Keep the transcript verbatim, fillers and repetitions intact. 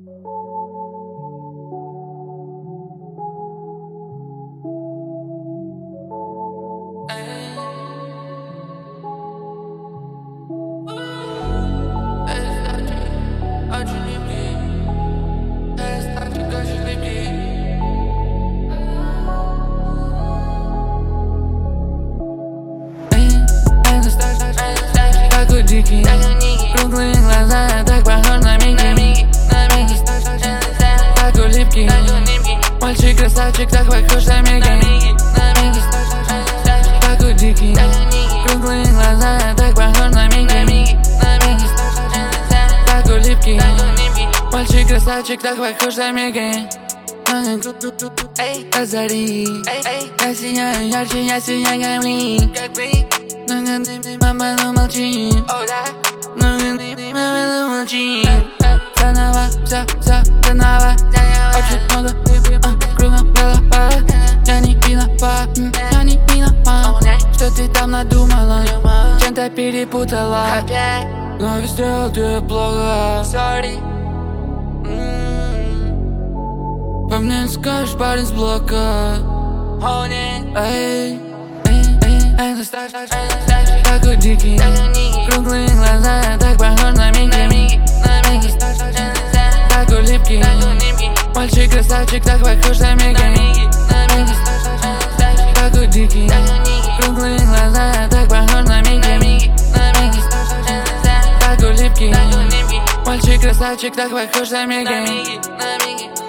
Дикий, круглые глаза, так похож на Микки. Такой липкий, мальчик-красавчик, так похож на Микки. Такой дикий, круглые глаза, так похож на Микки. Такой липкий, мальчик-красавчик, так похож на Микки. Озари, я сияю ярче, я сияю как блик. Мама, ну молчи, ну ты, мама, ну молчи. Заново, все, все, заново. Очень много, кругом голова. Я не виноват, я не виноват. Что ты там надумала, чем-то перепутала. Но ведь сделал ты плохо. Sorry. По мне скажешь, парень с блока. Эй, такой дикий, круглые глаза, так похож на Микки. Такой липкий, мальчик-красавчик, так похож на Микки. Такой дикий, круглые глаза, так похож на Микки. Такой липкий, мальчик-красавчик, так похож на Микки.